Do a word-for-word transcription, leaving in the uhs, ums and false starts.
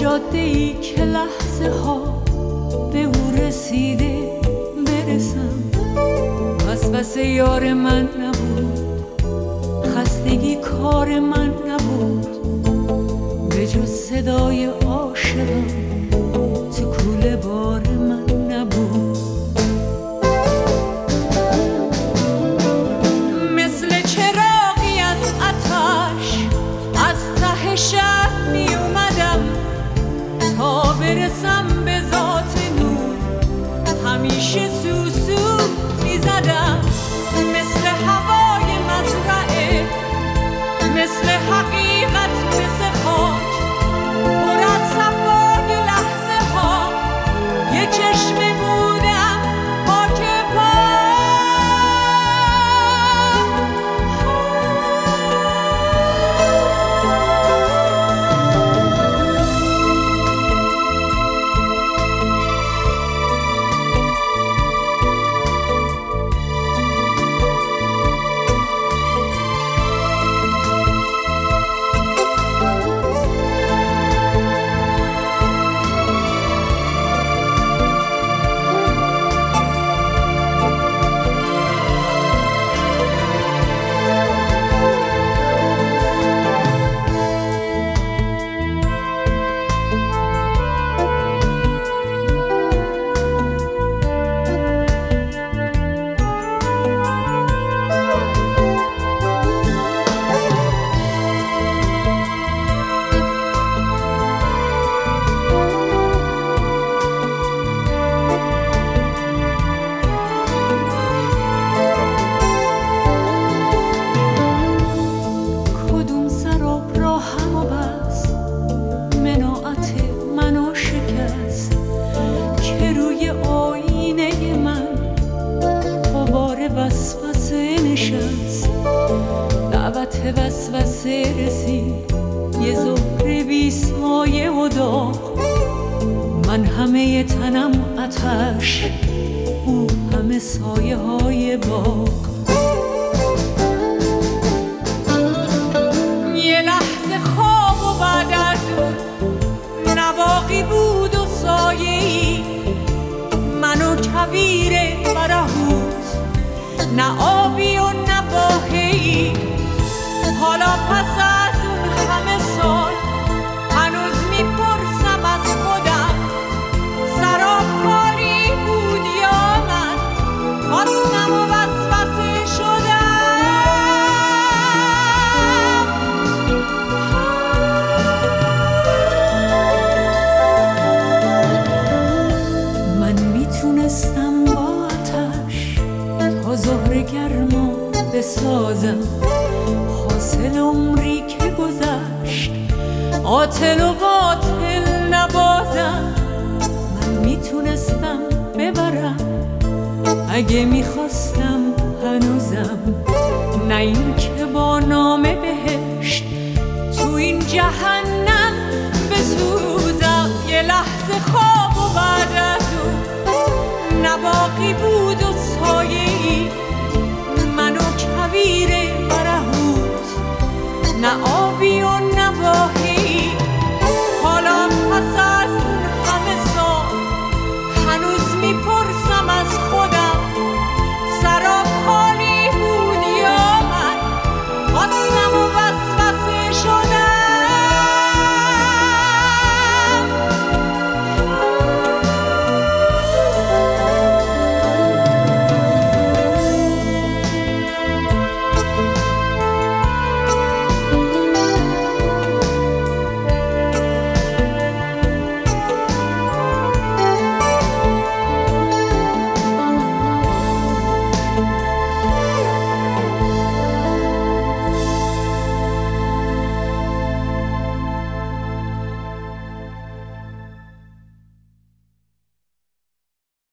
جاده‌ای که لحظه ها به او رسیده برسم. وسوسه یار من نبود، خستگی کار من نبود، به جز صدای عاشقم تو کوله بار من نبود. مثل چراغی از آتش از ته شب می اومدم تا برسم به ذات نور، همیشه سوسو می زدم. مثل هوای مزرعه، مثل حقیقت، مثل خاک، پر از صفای لحظه ها، یه چشمه بودم پاک پاک. وسوسه رسید یه ظهر بی سایه و داغ، من همه تنم آتش، او همه سایه های باغ. یه لحظه خواب و بعد از اون نواقی بود و سایه‌ای، من و کویر برهوت، نه آبی و نه باهی. حالا پس از اون همه سال هنوز میپرسم از خودم، سراب خالی بود یا من خواستم و وسوسه شدم. من میتونستم با آتش تا ظهر گرما بسازم، حاصل عمری که گذشت قاتل و باطل نبازم. من میتونستم ببرم اگه میخواستم هنوزم، نه این که با نام بهشت تو این جهنم بسوزم. یه لحظه خواب و بعد از اون نباقی بود و سایه‌ای، من و کویر